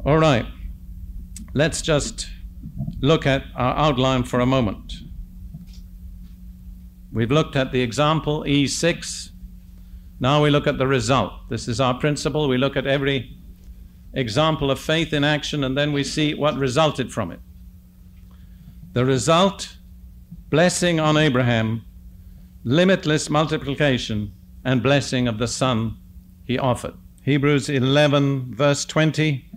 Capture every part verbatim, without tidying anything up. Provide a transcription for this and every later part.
All right, let's just look at our outline for a moment. We've looked at the example, E six. Now we look at the result. This is our principle. We look at every example of faith in action, and then we see what resulted from it. The result, blessing on Abraham, limitless multiplication, and blessing of the son he offered. Hebrews eleven, verse twenty.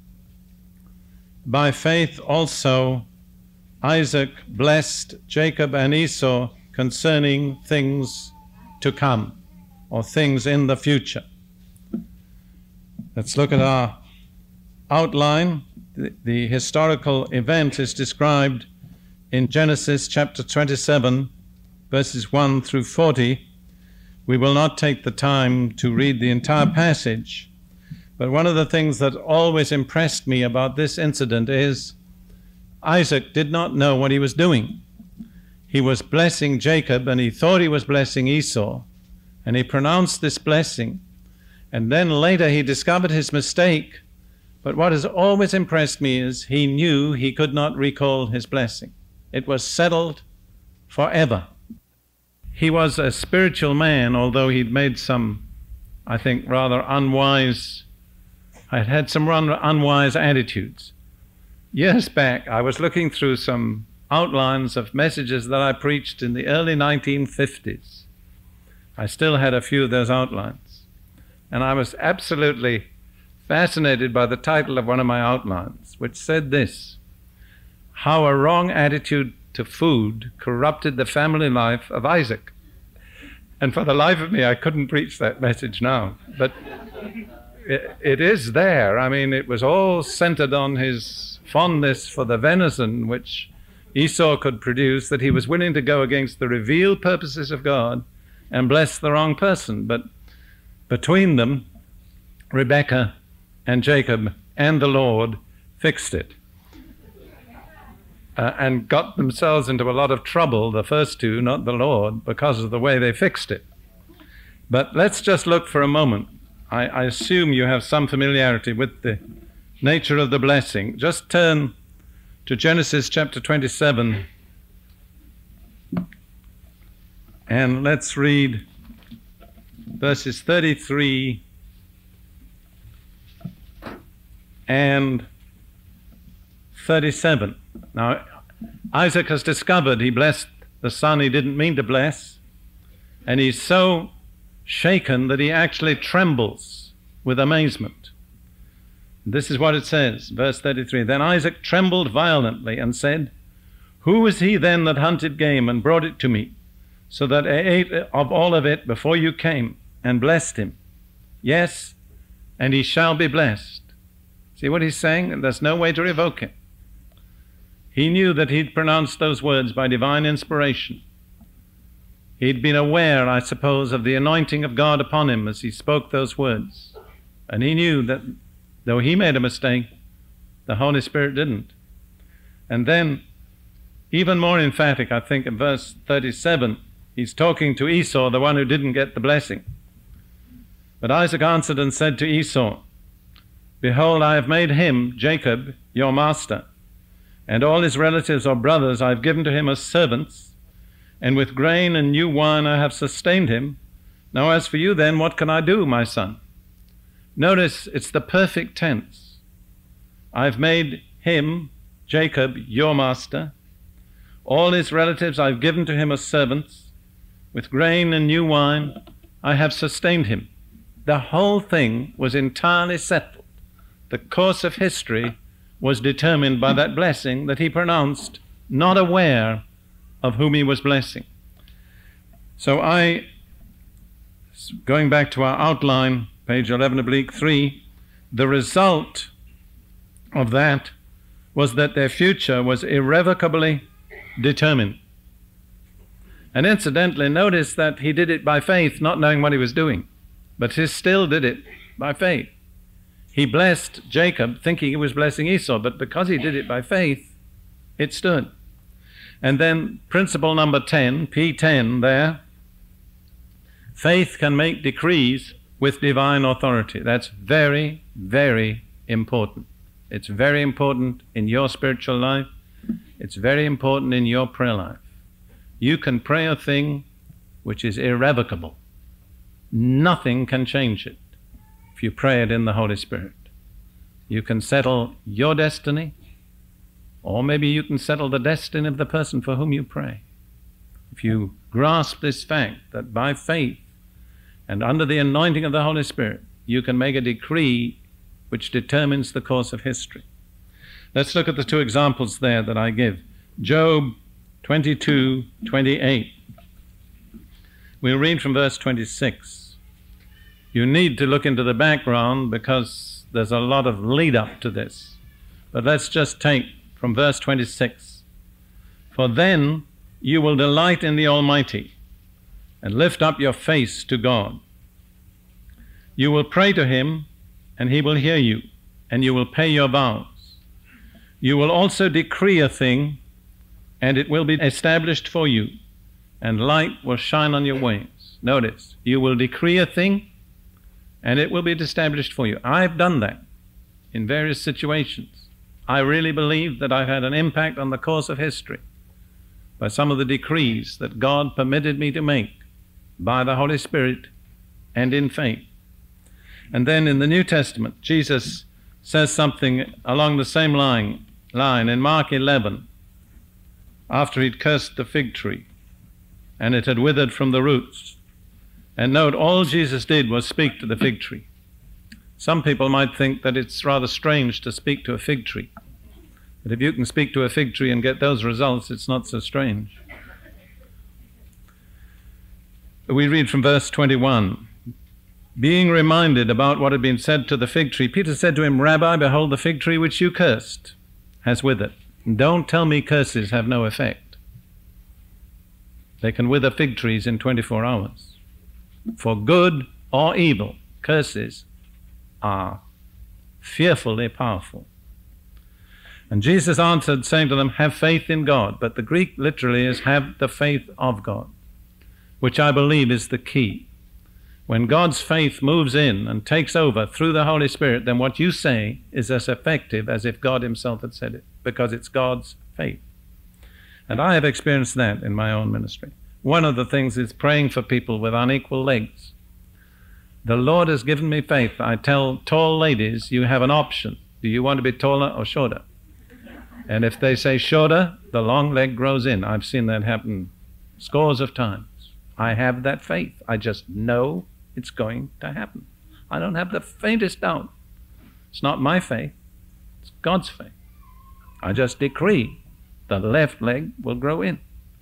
By faith also Isaac blessed Jacob and Esau concerning things to come, or things in the future. Let's look at our outline. The, the historical event is described in Genesis chapter twenty-seven, verses one through forty. We will not take the time to read the entire passage, but one of the things that always impressed me about this incident is Isaac did not know what he was doing. He was blessing Jacob, and he thought he was blessing Esau, and he pronounced this blessing, and then later he discovered his mistake. But what has always impressed me is he knew he could not recall his blessing. It was settled forever. He was a spiritual man, although he'd made some, I think, rather unwise, had had some unwise attitudes. Years back, I was looking through some outlines of messages that I preached in the early nineteen fifties. I still had a few of those outlines. And I was absolutely fascinated by the title of one of my outlines, which said this: How a Wrong Attitude to Food Corrupted the Family Life of Isaac. And for the life of me, I couldn't preach that message now. But it, it is there. I mean, it was all centered on his fondness for the venison which Esau could produce, that he was willing to go against the revealed purposes of God and bless the wrong person. But between them, Rebekah and Jacob and the Lord fixed it. Uh, and got themselves into a lot of trouble, the first two, not the Lord, because of the way they fixed it. But let's just look for a moment. I, I assume you have some familiarity with the nature of the blessing. Just turn to Genesis chapter twenty-seven, and let's read verses thirty-three and thirty-seven. Now, Isaac has discovered he blessed the son he didn't mean to bless, and he's so shaken that he actually trembles with amazement. This is what it says, verse thirty-three. Then Isaac trembled violently and said, Who was he then that hunted game and brought it to me, so that I ate of all of it before you came, and blessed him? Yes, and he shall be blessed. See what he's saying? There's no way to revoke it. He knew that he'd pronounced those words by divine inspiration. He'd been aware, I suppose, of the anointing of God upon him as he spoke those words. And he knew that though he made a mistake, the Holy Spirit didn't. And then, even more emphatic, I think, in verse thirty-seven, he's talking to Esau, the one who didn't get the blessing. But Isaac answered and said to Esau, Behold, I have made him, Jacob, your master, and all his relatives or brothers I have given to him as servants, and with grain and new wine I have sustained him. Now as for you then, what can I do, my son? Notice it's the perfect tense. I've made him, Jacob, your master. All his relatives I've given to him as servants. With grain and new wine I have sustained him. The whole thing was entirely settled. The course of history was determined by that blessing that he pronounced, not aware of whom he was blessing. So I, going back to our outline, page eleven oblique three, the result of that was that their future was irrevocably determined. And incidentally, notice that he did it by faith, not knowing what he was doing, but he still did it by faith. He blessed Jacob thinking he was blessing Esau, but because he did it by faith, it stood. And then principle number ten, P ten there, faith can make decrees with divine authority. That's very, very important. It's very important in your spiritual life. It's very important in your prayer life. You can pray a thing which is irrevocable. Nothing can change it if you pray it in the Holy Spirit. You can settle your destiny, or maybe you can settle the destiny of the person for whom you pray. If you grasp this fact that by faith and under the anointing of the Holy Spirit, you can make a decree which determines the course of history. Let's look at the two examples there that I give. Job twenty-two twenty-eight. We'll read from verse twenty-six. You need to look into the background because there's a lot of lead up to this. But let's just take from verse twenty-six. For then you will delight in the Almighty and lift up your face to God. You will pray to him and he will hear you, and you will pay your vows. You will also decree a thing, and it will be established for you, and light will shine on your ways. Notice, you will decree a thing, and it will be established for you. I've done that in various situations. I really believe that I've had an impact on the course of history by some of the decrees that God permitted me to make by the Holy Spirit and in faith. And then in the New Testament, Jesus says something along the same line, line in Mark eleven, after he'd cursed the fig tree, and it had withered from the roots. And note, all Jesus did was speak to the fig tree. Some people might think that it's rather strange to speak to a fig tree. But if you can speak to a fig tree and get those results, it's not so strange. We read from verse twenty-one. Being reminded about what had been said to the fig tree, Peter said to him, Rabbi, behold, the fig tree which you cursed has withered. Don't tell me curses have no effect. They can wither fig trees in twenty-four hours. For good or evil, curses are fearfully powerful. And Jesus answered, saying to them, have faith in God. But the Greek literally is have the faith of God, which I believe is the key. When God's faith moves in and takes over through the Holy Spirit, then what you say is as effective as if God himself had said it, because it's God's faith. And I have experienced that in my own ministry. One of the things is praying for people with unequal legs. The Lord has given me faith. I tell tall ladies, you have an option. Do you want to be taller or shorter? And if they say shorter, the long leg grows in. I've seen that happen scores of times. I have that faith. I just know it's going to happen. I don't have the faintest doubt. It's not my faith. It's God's faith. I just decree the left leg will grow in.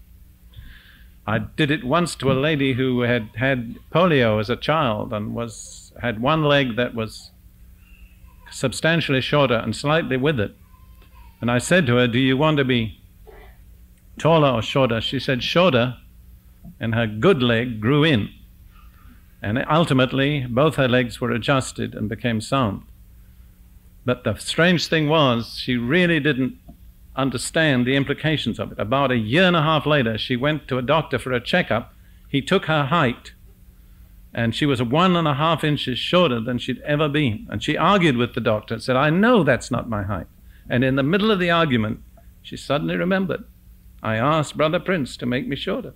I did it once to a lady who had had polio as a child and was had one leg that was substantially shorter and slightly withered. And I said to her, do you want to be taller or shorter? She said shorter, and her good leg grew in. And ultimately, both her legs were adjusted and became sound. But the strange thing was, she really didn't understand the implications of it. About a year and a half later, she went to a doctor for a checkup. He took her height, and she was one and a half inches shorter than she'd ever been. And she argued with the doctor and said, I know that's not my height. And in the middle of the argument, she suddenly remembered, I asked Brother Prince to make me shorter.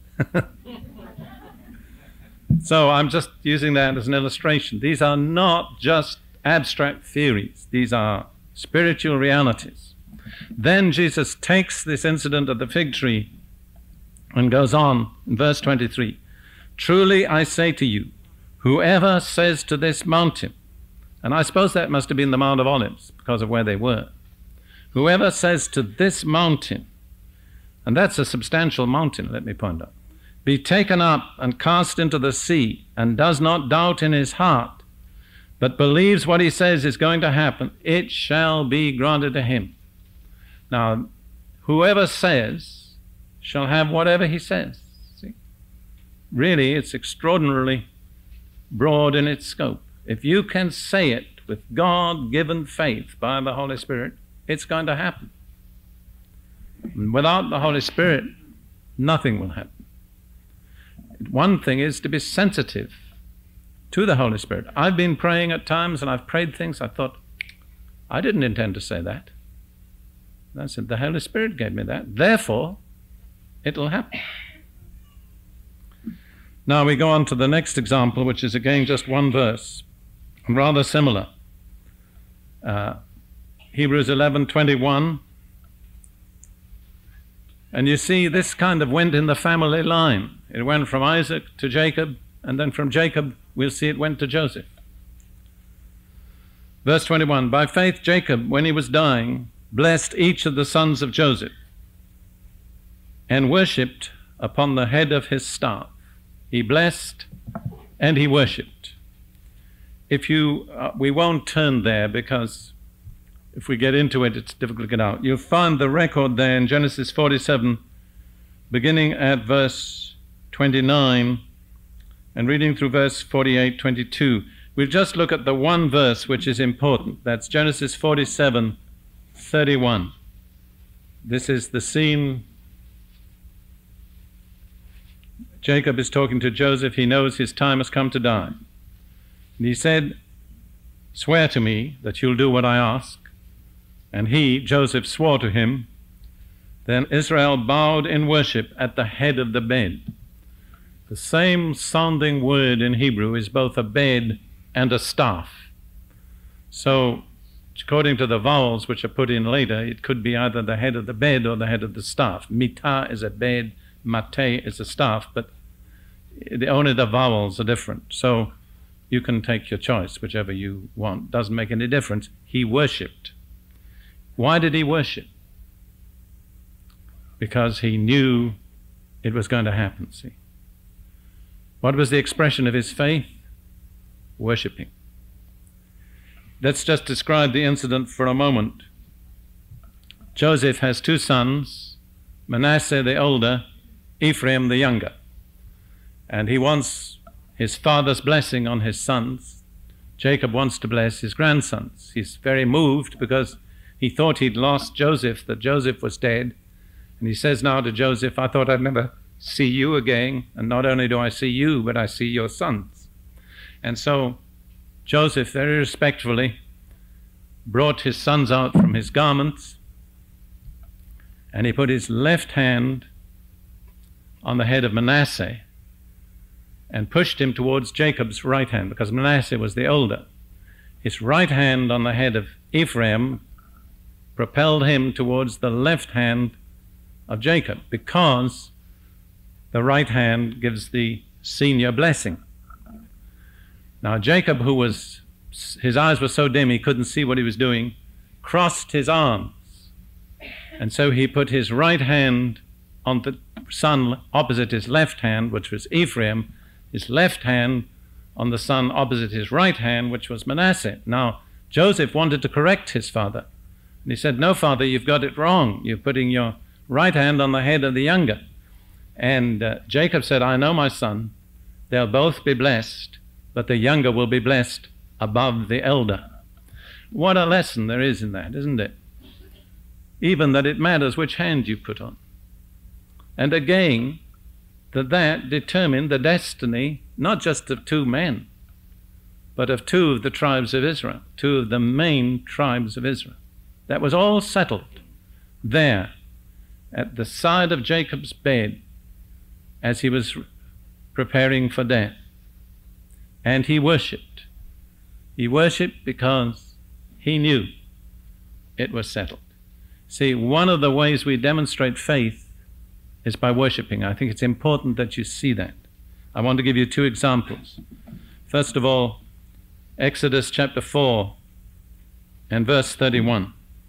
So I'm just using that as an illustration. These are not just abstract theories. These are spiritual realities. Then Jesus takes this incident of the fig tree and goes on in verse twenty-three. Truly I say to you, whoever says to this mountain, and I suppose that must have been the Mount of Olives because of where they were. Whoever says to this mountain, and that's a substantial mountain, let me point out, be taken up and cast into the sea, and does not doubt in his heart, but believes what he says is going to happen, it shall be granted to him. Now, whoever says shall have whatever he says. See? Really, it's extraordinarily broad in its scope. If you can say it with God-given faith by the Holy Spirit, it's going to happen. And without the Holy Spirit, nothing will happen. One thing is to be sensitive to the Holy Spirit. I've been praying at times, and I've prayed things, I thought, I didn't intend to say that. I said, the Holy Spirit gave me that. Therefore, it'll happen. Now we go on to the next example, which is again just one verse, rather similar. Uh, Hebrews eleven twenty-one. And you see, this kind of went in the family line. It went from Isaac to Jacob, and then from Jacob, we'll see it went to Joseph. Verse twenty-one, by faith Jacob, when he was dying, blessed each of the sons of Joseph, and worshipped upon the head of his staff. He blessed and he worshipped. If you, uh, we won't turn there because if we get into it, it's difficult to get out. You'll find the record there in Genesis forty-seven, beginning at verse twenty-nine and reading through verse forty-eight, twenty-two. We'll just look at the one verse which is important. That's Genesis forty-seven, thirty-one. This is the scene. Jacob is talking to Joseph. He knows his time has come to die. And he said, swear to me that you'll do what I ask. And he, Joseph, swore to him. Then Israel bowed in worship at the head of the bed. The same sounding word in Hebrew is both a bed and a staff. So, according to the vowels which are put in later, it could be either the head of the bed or the head of the staff. Mitah is a bed, mate is a staff, but the, only the vowels are different. So you can take your choice, whichever you want. Doesn't make any difference. He worshipped. Why did he worship? Because he knew it was going to happen, see. What was the expression of his faith? Worshipping. Let's just describe the incident for a moment. Joseph has two sons, Manasseh the older, Ephraim the younger. And he wants his father's blessing on his sons. Jacob wants to bless his grandsons. He's very moved because he thought he'd lost Joseph, that Joseph was dead. And he says now to Joseph, I thought I'd never see you again. And not only do I see you, but I see your sons. And so Joseph very respectfully brought his sons out from his garments, and he put his left hand on the head of Manasseh and pushed him towards Jacob's right hand, because Manasseh was the older. His right hand on the head of Ephraim propelled him towards the left hand of Jacob, because the right hand gives the senior blessing. Now Jacob, who was, his eyes were so dim he couldn't see what he was doing, crossed his arms. And so he put his right hand on the son opposite his left hand, which was Ephraim, his left hand on the son opposite his right hand, which was Manasseh. Now Joseph wanted to correct his father. And he said, no, father, you've got it wrong. You're putting your right hand on the head of the younger. And uh, Jacob said, I know, my son, they'll both be blessed, but the younger will be blessed above the elder. What a lesson there is in that, isn't it? Even that it matters which hand you put on. And again, that that determined the destiny, not just of two men, but of two of the tribes of Israel, two of the main tribes of Israel. That was all settled there at the side of Jacob's bed as he was preparing for death. And he worshipped. He worshipped because he knew it was settled. See, one of the ways we demonstrate faith is by worshipping. I think it's important that you see that. I want to give you two examples. First of all, Exodus chapter four and verse thirty-one.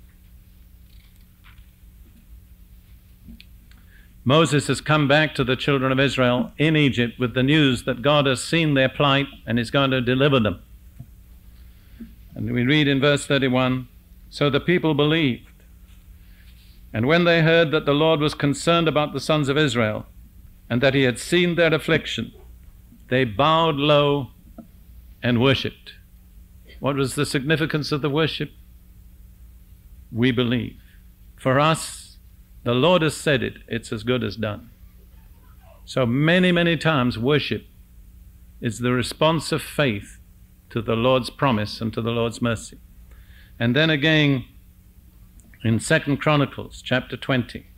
Moses has come back to the children of Israel in Egypt with the news that God has seen their plight and is going to deliver them. And we read in verse thirty-one, so the people believed. And when they heard that the Lord was concerned about the sons of Israel and that he had seen their affliction, they bowed low and worshipped. What was the significance of the worship? We believe. For us, the Lord has said it, it's as good as done. So many, many times worship is the response of faith to the Lord's promise and to the Lord's mercy. And then again in Second Chronicles chapter twenty.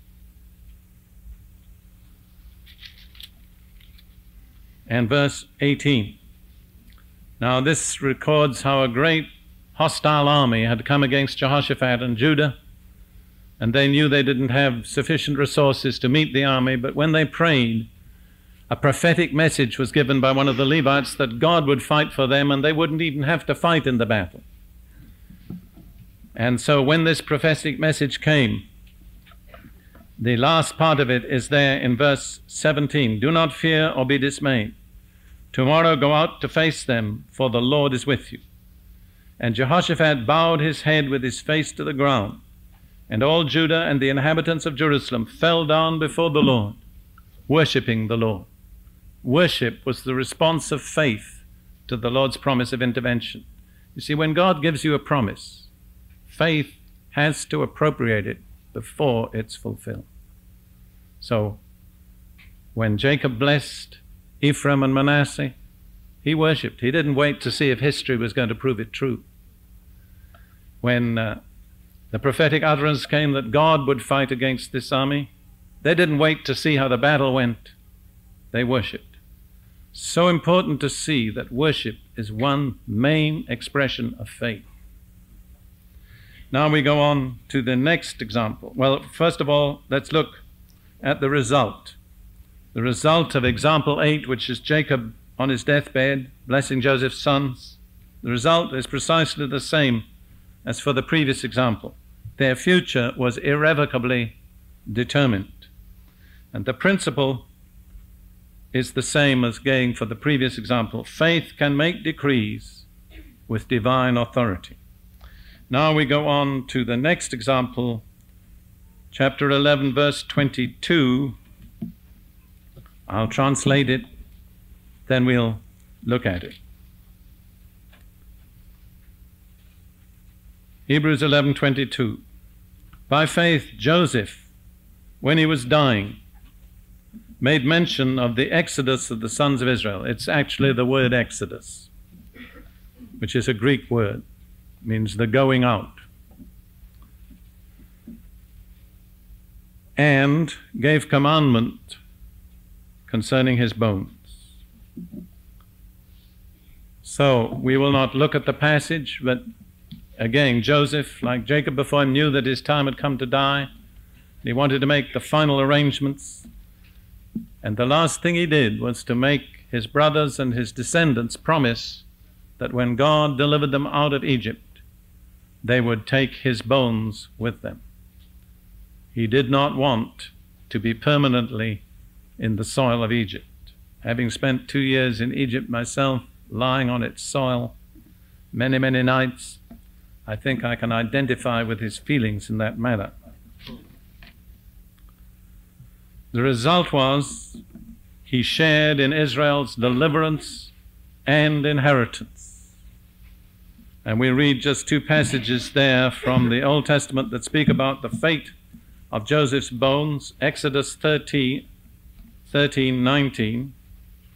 And verse eighteen. Now this records how a great hostile army had come against Jehoshaphat and Judah, and they knew they didn't have sufficient resources to meet the army, but when they prayed, a prophetic message was given by one of the Levites that God would fight for them and they wouldn't even have to fight in the battle. And so when this prophetic message came, the last part of it is there in verse seventeen. Do not fear or be dismayed. Tomorrow go out to face them, for the Lord is with you. And Jehoshaphat bowed his head with his face to the ground, and all Judah and the inhabitants of Jerusalem fell down before the Lord, worshipping the Lord. Worship was the response of faith to the Lord's promise of intervention. You see, when God gives you a promise, faith has to appropriate it before it's fulfilled. So, when Jacob blessed Ephraim and Manasseh, he worshipped. He didn't wait to see if history was going to prove it true. When uh, the prophetic utterance came that God would fight against this army, they didn't wait to see how the battle went. They worshipped. So important to see that worship is one main expression of faith. Now we go on to the next example. Well, first of all, let's look at the result. The result of example eight, which is Jacob on his deathbed, blessing Joseph's sons. The result is precisely the same as for the previous example. Their future was irrevocably determined. And the principle is the same as again for the previous example. Faith can make decrees with divine authority. Now we go on to the next example, chapter eleven, verse twenty-two. I'll translate it, then we'll look at it. Hebrews eleven twenty-two. By faith, Joseph, when he was dying, made mention of the exodus of the sons of Israel. It's actually the word exodus, which is a Greek word. It means the going out. And gave commandment concerning his bones. So we will not look at the passage, but again, Joseph, like Jacob before him, knew that his time had come to die. He wanted to make the final arrangements. And the last thing he did was to make his brothers and his descendants promise that when God delivered them out of Egypt, they would take his bones with them. He did not want to be permanently in the soil of Egypt. Having spent two years in Egypt myself, lying on its soil many, many nights, I think I can identify with his feelings in that matter. The result was he shared in Israel's deliverance and inheritance. And we read just two passages there from the Old Testament that speak about the fate of Joseph's bones. Exodus thirteen, nineteen.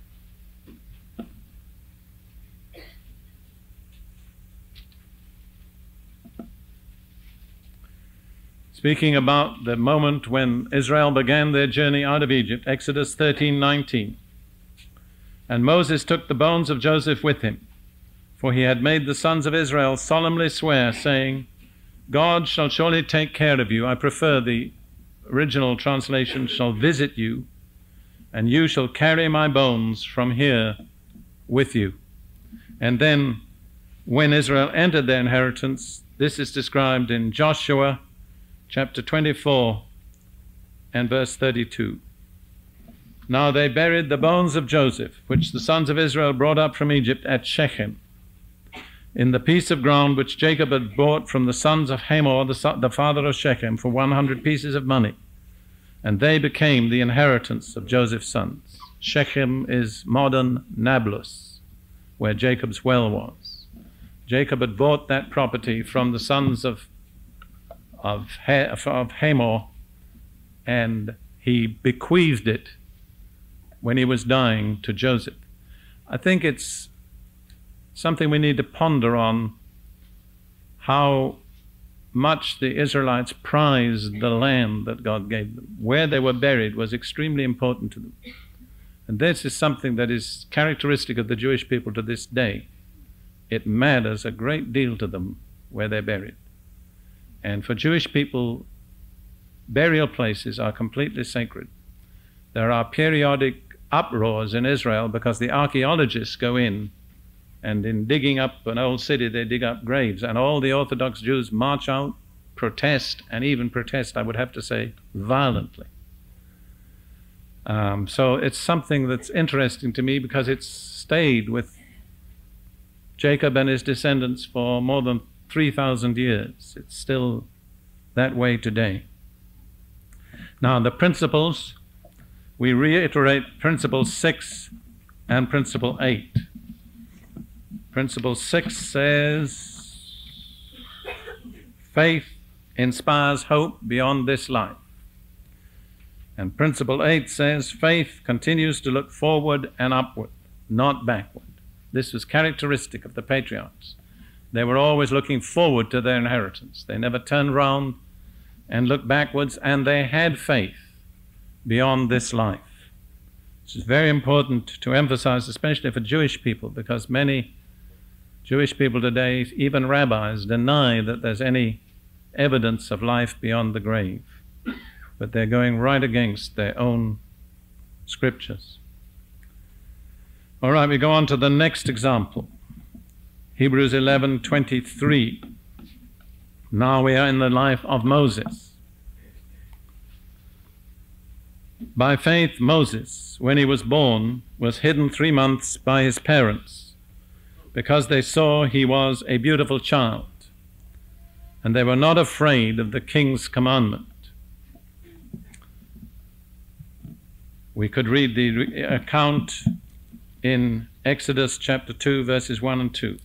Speaking about the moment when Israel began their journey out of Egypt, Exodus thirteen nineteen. And Moses took the bones of Joseph with him, for he had made the sons of Israel solemnly swear, saying, God shall surely take care of you. I prefer the original translation, shall visit you, and you shall carry my bones from here with you. And then when Israel entered their inheritance, this is described in Joshua chapter twenty-four and verse thirty-two. Now they buried the bones of Joseph, which the sons of Israel brought up from Egypt, at Shechem, in the piece of ground which Jacob had bought from the sons of Hamor, the, son, the father of Shechem, for one hundred pieces of money. And they became the inheritance of Joseph's sons. Shechem is modern Nablus, where Jacob's well was. Jacob had bought that property from the sons of Of, of Hamor, and he bequeathed it when he was dying to Joseph. I think it's something we need to ponder on, how much the Israelites prized the land that God gave them. Where they were buried was extremely important to them. And this is something that is characteristic of the Jewish people to this day. It matters a great deal to them where they're buried. And for Jewish people, burial places are completely sacred. There are periodic uproars in Israel because the archaeologists go in, and in digging up an old city, they dig up graves, and all the Orthodox Jews march out, protest, and even protest, I would have to say, violently. Um, so it's something that's interesting to me because it's stayed with Jacob and his descendants for more than three thousand years. It's still that way today. Now, the principles, we reiterate principle six and principle eight. Principle six says, faith inspires hope beyond this life. And principle eight says, faith continues to look forward and upward, not backward. This was characteristic of the patriarchs. They were always looking forward to their inheritance. They never turned round and looked backwards, and they had faith beyond this life. This is very important to emphasize, especially for Jewish people, because many Jewish people today, even rabbis, deny that there's any evidence of life beyond the grave. But they're going right against their own scriptures. All right, we go on to the next example. Hebrews eleven twenty-three. Now we are in the life of Moses. By faith, Moses, when he was born, was hidden three months by his parents, because they saw he was a beautiful child, and they were not afraid of the king's commandment. We could read the account in Exodus chapter two, verses one and two.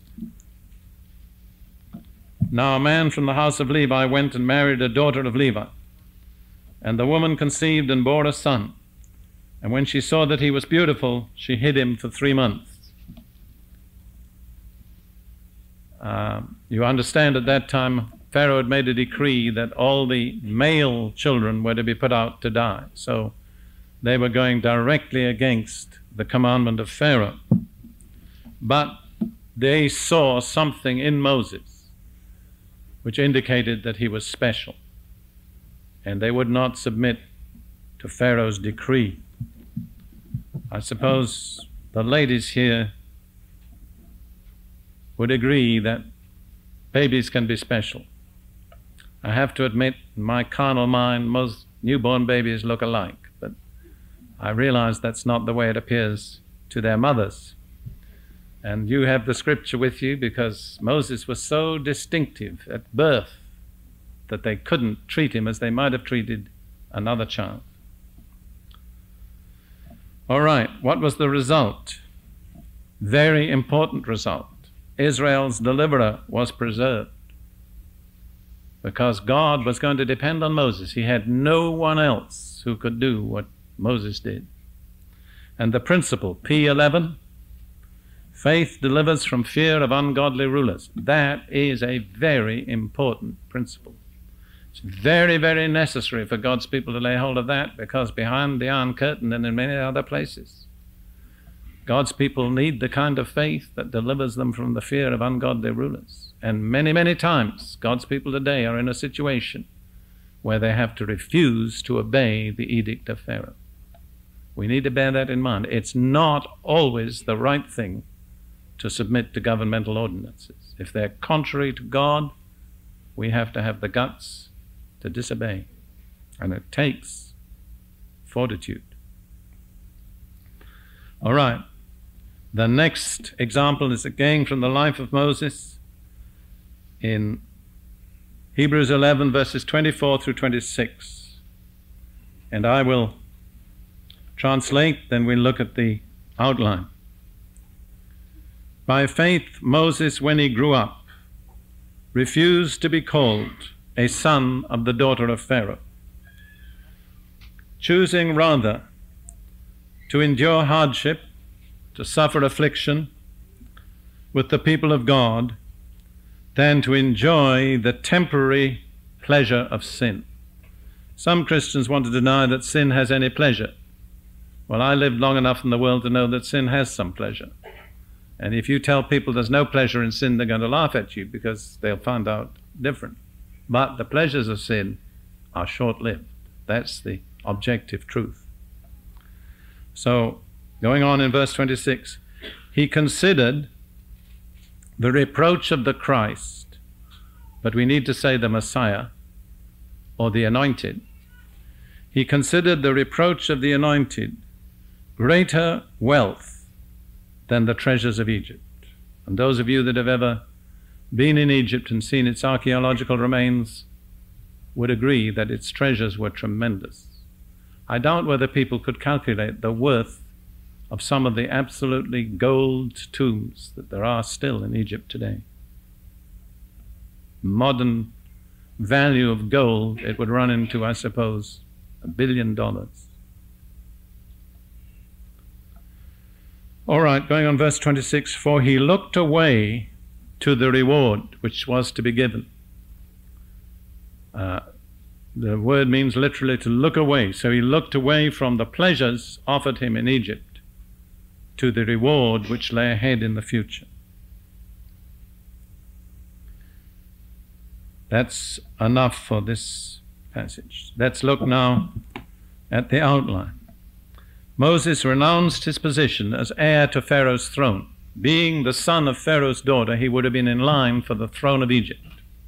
Now a man from the house of Levi went and married a daughter of Levi, and the woman conceived and bore a son. And when she saw that he was beautiful, she hid him for three months. Uh, you understand at that time, Pharaoh had made a decree that all the male children were to be put out to die. So they were going directly against the commandment of Pharaoh. But they saw something in Moses which indicated that he was special, and they would not submit to Pharaoh's decree. I suppose the ladies here would agree that babies can be special. I have to admit, in my carnal mind, most newborn babies look alike, but I realize that's not the way it appears to their mothers. And you have the scripture with you because Moses was so distinctive at birth that they couldn't treat him as they might have treated another child. All right, what was the result? Very important result. Israel's deliverer was preserved because God was going to depend on Moses. He had no one else who could do what Moses did. And the principle, P eleven, faith delivers from fear of ungodly rulers. That is a very important principle. It's very, very necessary for God's people to lay hold of that, because behind the Iron Curtain and in many other places, God's people need the kind of faith that delivers them from the fear of ungodly rulers. And many, many times, God's people today are in a situation where they have to refuse to obey the edict of Pharaoh. We need to bear that in mind. It's not always the right thing to submit to governmental ordinances. If they're contrary to God, we have to have the guts to disobey. And it takes fortitude. All right. The next example is again from the life of Moses in Hebrews eleven, verses twenty-four through twenty-six. And I will translate, then we'll look at the outline. By faith, Moses, when he grew up, refused to be called a son of the daughter of Pharaoh, choosing rather to endure hardship, to suffer affliction with the people of God, than to enjoy the temporary pleasure of sin. Some Christians want to deny that sin has any pleasure. Well, I lived long enough in the world to know that sin has some pleasure. And if you tell people there's no pleasure in sin, they're going to laugh at you because they'll find out different. But the pleasures of sin are short-lived. That's the objective truth. So, going on in verse twenty-six, he considered the reproach of the Christ, but we need to say the Messiah, or the Anointed. He considered the reproach of the Anointed greater wealth than the treasures of Egypt. And those of you that have ever been in Egypt and seen its archaeological remains would agree that its treasures were tremendous. I doubt whether people could calculate the worth of some of the absolutely gold tombs that there are still in Egypt today. Modern value of gold, it would run into, I suppose, a billion dollars. All right, going on verse twenty-six, for he looked away to the reward which was to be given. Uh, the word means literally to look away. So he looked away from the pleasures offered him in Egypt to the reward which lay ahead in the future. That's enough for this passage. Let's look now at the outline. Moses renounced his position as heir to Pharaoh's throne. Being the son of Pharaoh's daughter, he would have been in line for the throne of Egypt.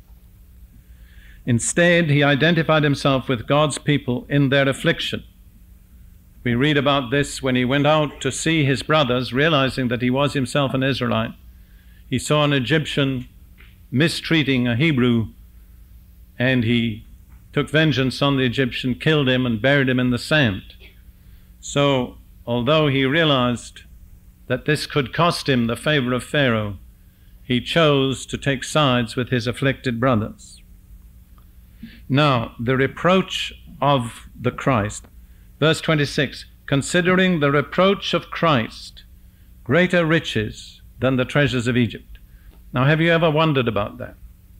Instead, he identified himself with God's people in their affliction. We read about this when he went out to see his brothers, realizing that he was himself an Israelite. He saw an Egyptian mistreating a Hebrew, and he took vengeance on the Egyptian, killed him, and buried him in the sand. So, although he realized that this could cost him the favor of Pharaoh, he chose to take sides with his afflicted brothers. Now, the reproach of the Christ, verse twenty-six, considering the reproach of Christ greater riches than the treasures of Egypt. Now, have you ever wondered about that?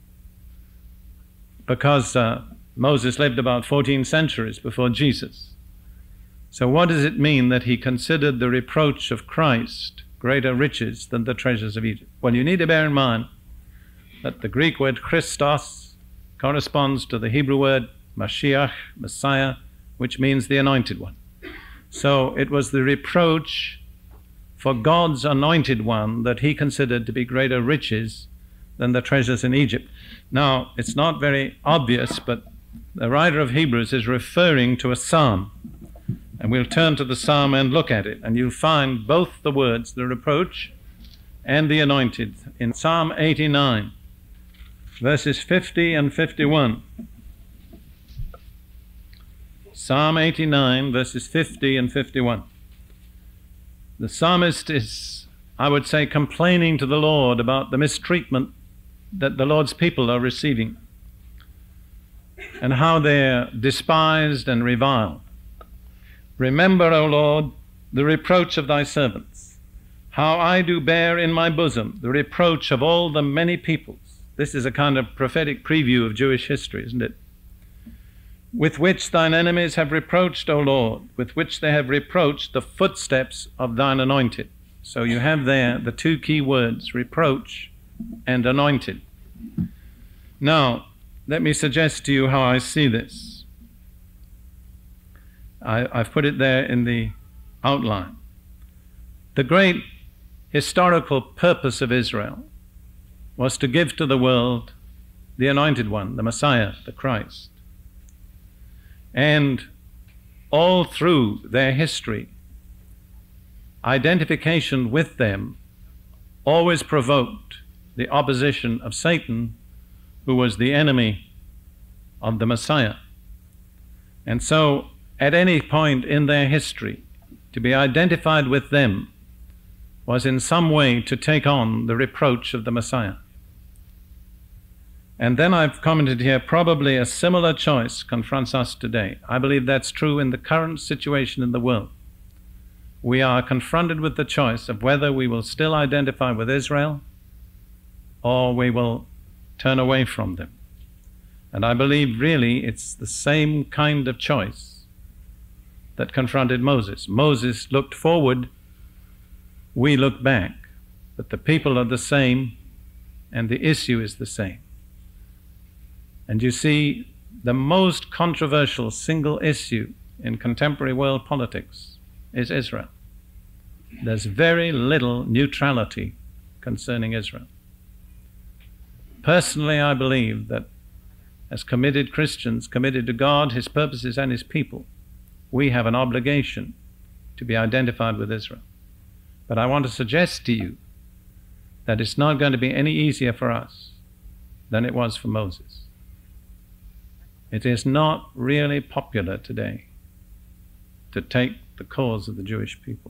Because uh, Moses lived about fourteen centuries before Jesus. So what does it mean that he considered the reproach of Christ greater riches than the treasures of Egypt? Well, you need to bear in mind that the Greek word Christos corresponds to the Hebrew word Mashiach, Messiah, which means the anointed one. So it was the reproach for God's anointed one that he considered to be greater riches than the treasures in Egypt. Now, it's not very obvious, but the writer of Hebrews is referring to a psalm. And we'll turn to the psalm and look at it, and you'll find both the words, the reproach and the anointed, in Psalm eighty-nine, verses fifty and fifty-one. Psalm eighty-nine, verses fifty and fifty-one. The psalmist is, I would say, complaining to the Lord about the mistreatment that the Lord's people are receiving and how they're despised and reviled. Remember, O Lord, the reproach of thy servants, how I do bear in my bosom the reproach of all the many peoples. This is a kind of prophetic preview of Jewish history, isn't it? With which thine enemies have reproached, O Lord, with which they have reproached the footsteps of thine anointed. So you have there the two key words, reproach and anointed. Now, let me suggest to you how I see this. I, I've put it there in the outline. The great historical purpose of Israel was to give to the world the anointed one, the Messiah, the Christ. And all through their history, identification with them always provoked the opposition of Satan, who was the enemy of the Messiah. And so, at any point in their history, to be identified with them was in some way to take on the reproach of the Messiah. And then I've commented here, probably a similar choice confronts us today. I believe that's true in the current situation in the world. We are confronted with the choice of whether we will still identify with Israel or we will turn away from them. And I believe really it's the same kind of choice that confronted Moses. Moses looked forward, we look back, but the people are the same and the issue is the same. And you see, the most controversial single issue in contemporary world politics is Israel. There's very little neutrality concerning Israel. Personally, I believe that as committed Christians, committed to God, His purposes and His people, we have an obligation to be identified with Israel. But I want to suggest to you that it's not going to be any easier for us than it was for Moses. It is not really popular today to take the cause of the Jewish people.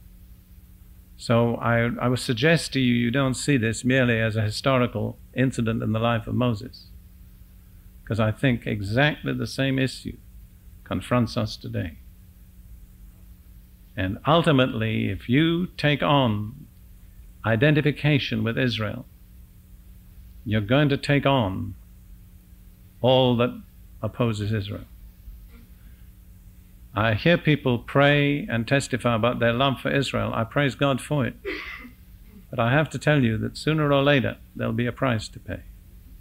So I, I would suggest to you, you don't see this merely as a historical incident in the life of Moses, because I think exactly the same issue confronts us today. And ultimately, if you take on identification with Israel, you're going to take on all that opposes Israel. I hear people pray and testify about their love for Israel. I praise God for it. But I have to tell you that sooner or later there'll be a price to pay.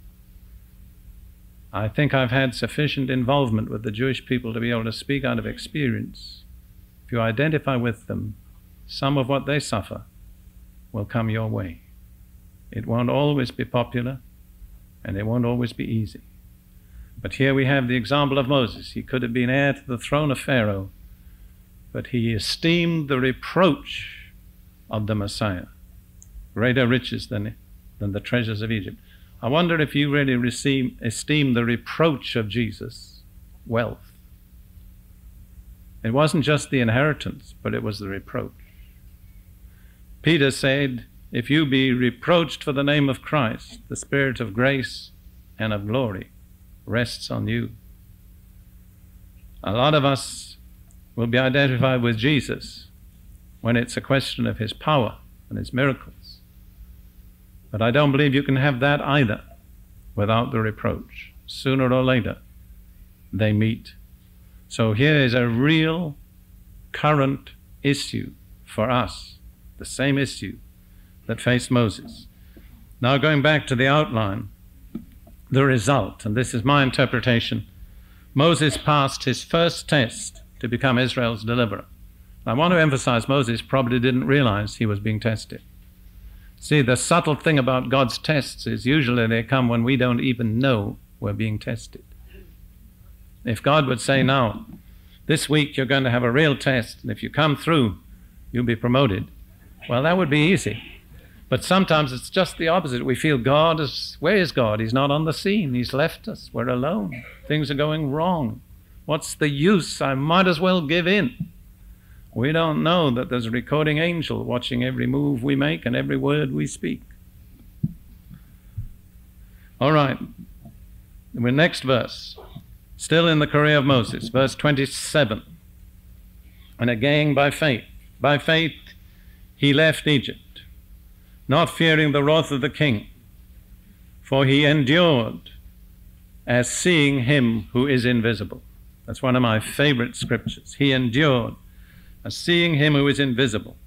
I think I've had sufficient involvement with the Jewish people to be able to speak out of experience. If you identify with them, some of what they suffer will come your way. It won't always be popular, and it won't always be easy. But here we have the example of Moses. He could have been heir to the throne of Pharaoh, but he esteemed the reproach of the Messiah greater riches than, than the treasures of Egypt. I wonder if you really receive, esteem the reproach of Jesus wealth. It wasn't just the inheritance, but it was the reproach. Peter said, if you be reproached for the name of Christ, the Spirit of grace and of glory rests on you. A lot of us will be identified with Jesus when it's a question of His power and His miracles. But I don't believe you can have that either without the reproach. Sooner or later, they meet. So here is a real current issue for us, the same issue that faced Moses. Now going back to the outline, the result, and this is my interpretation, Moses passed his first test to become Israel's deliverer. I want to emphasize Moses probably didn't realize he was being tested. See, the subtle thing about God's tests is usually they come when we don't even know we're being tested. If God would say, now, this week you're going to have a real test, and if you come through, you'll be promoted, well, that would be easy. But sometimes it's just the opposite. We feel God is, where is God? He's not on the scene. He's left us. We're alone. Things are going wrong. What's the use? I might as well give in. We don't know that there's a recording angel watching every move we make and every word we speak. All right. The next verse, still in the career of Moses, verse twenty-seven. And again, by faith, by faith he left Egypt, not fearing the wrath of the king, for he endured as seeing him who is invisible. That's one of my favorite scriptures. He endured as seeing him who is invisible.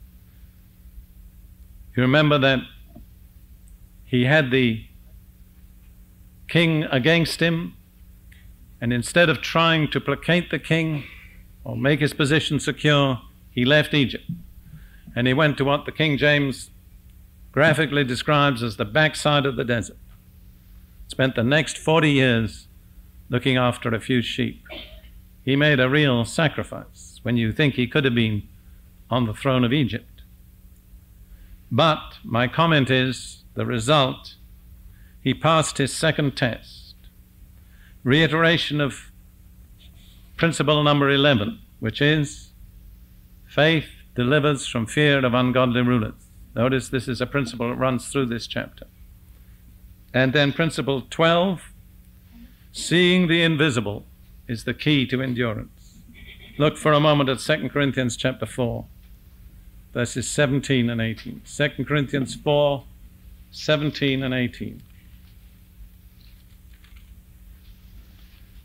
You remember that he had the king against him, and instead of trying to placate the king or make his position secure, he left Egypt. And he went to what the King James graphically describes as the backside of the desert. Spent the next forty years looking after a few sheep. He made a real sacrifice when you think he could have been on the throne of Egypt. But my comment is the result, he passed his second test. Reiteration of principle number eleven, which is faith delivers from fear of ungodly rulers. Notice this is a principle that runs through this chapter. And then principle twelve, seeing the invisible is the key to endurance. Look for a moment at Second Corinthians chapter four, verses seventeen and eighteen. Second Corinthians four, seventeen and eighteen.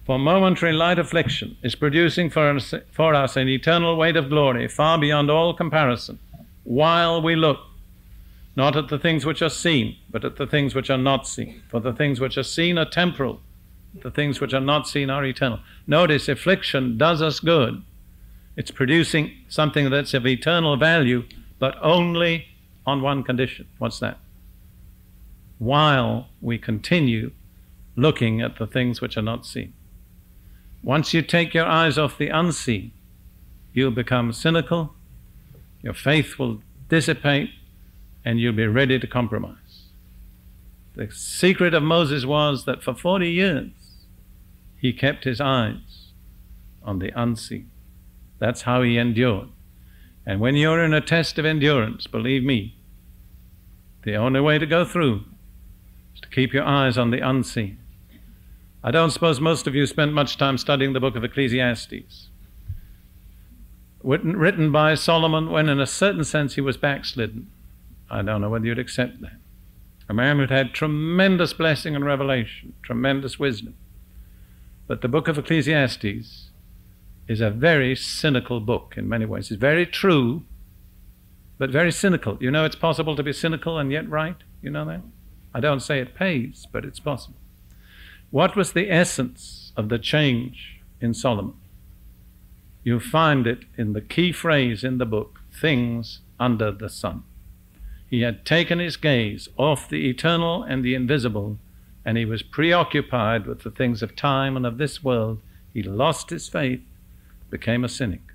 For momentary light affliction is producing for us, for us an eternal weight of glory far beyond all comparison, while we look not at the things which are seen, but at the things which are not seen. For the things which are seen are temporal, the things which are not seen are eternal. Notice, affliction does us good. It's producing something that's of eternal value, but only on one condition. What's that? While we continue looking at the things which are not seen. Once you take your eyes off the unseen, you'll become cynical, your faith will dissipate, and you'll be ready to compromise. The secret of Moses was that for forty years he kept his eyes on the unseen. That's how he endured. And when you're in a test of endurance, believe me, the only way to go through is to keep your eyes on the unseen. I don't suppose most of you spent much time studying the book of Ecclesiastes, written, written by Solomon when in a certain sense he was backslidden. I don't know whether you'd accept that. A man who'd had tremendous blessing and revelation, tremendous wisdom. But the book of Ecclesiastes is a very cynical book in many ways. It's very true, but very cynical. You know it's possible to be cynical and yet right? You know that? I don't say it pays, but it's possible. What was the essence of the change in Solomon? You find it in the key phrase in the book, things under the sun. He had taken his gaze off the eternal and the invisible, and he was preoccupied with the things of time and of this world. He lost his faith, became a cynic.